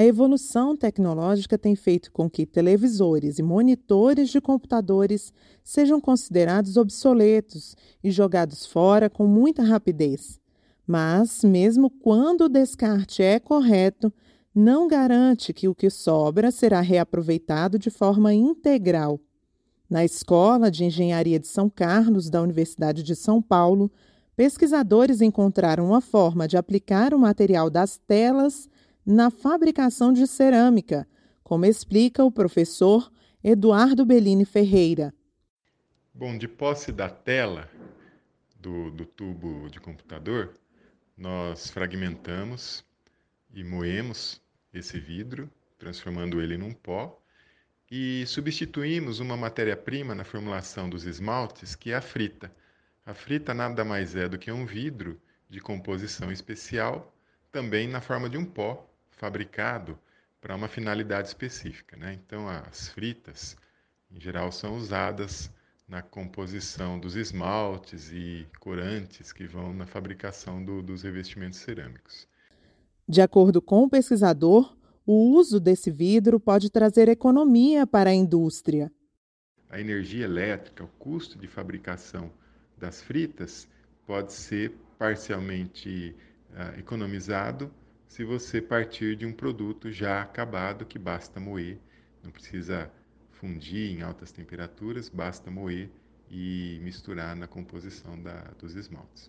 A evolução tecnológica tem feito com que televisores e monitores de computadores sejam considerados obsoletos e jogados fora com muita rapidez. Mas, mesmo quando o descarte é correto, não garante que o que sobra será reaproveitado de forma integral. Na Escola de Engenharia de São Carlos, da Universidade de São Paulo, pesquisadores encontraram uma forma de aplicar o material das telas na fabricação de cerâmica, como explica o professor Eduardo Bellini Ferreira. Bom, de posse da tela do tubo de computador, nós fragmentamos e moemos esse vidro, transformando ele num pó, e substituímos uma matéria-prima na formulação dos esmaltes, que é a frita. A frita nada mais é do que um vidro de composição especial, também na forma de um pó, fabricado para uma finalidade específica, né? Então, as fritas, em geral, são usadas na composição dos esmaltes e corantes que vão na fabricação dos revestimentos cerâmicos. De acordo com o pesquisador, o uso desse vidro pode trazer economia para a indústria. A energia elétrica, o custo de fabricação das fritas pode ser parcialmente economizado se você partir de um produto já acabado que basta moer, não precisa fundir em altas temperaturas, basta moer e misturar na composição dos esmaltes.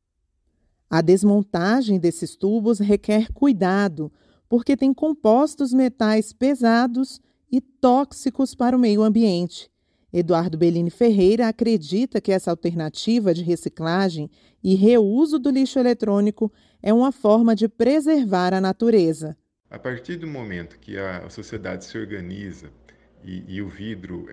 A desmontagem desses tubos requer cuidado, porque tem compostos metais pesados e tóxicos para o meio ambiente. Eduardo Bellini Ferreira acredita que essa alternativa de reciclagem e reuso do lixo eletrônico é uma forma de preservar a natureza. A partir do momento que a sociedade se organiza e o vidro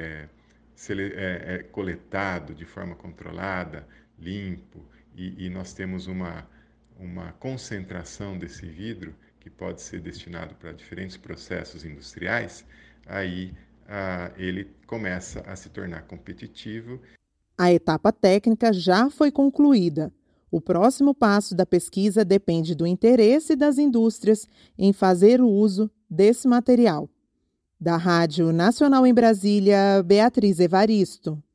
é coletado de forma controlada, limpo, e nós temos uma concentração desse vidro que pode ser destinado para diferentes processos industriais, aí ele começa a se tornar competitivo. A etapa técnica já foi concluída. O próximo passo da pesquisa depende do interesse das indústrias em fazer o uso desse material. Da Rádio Nacional em Brasília, Beatriz Evaristo.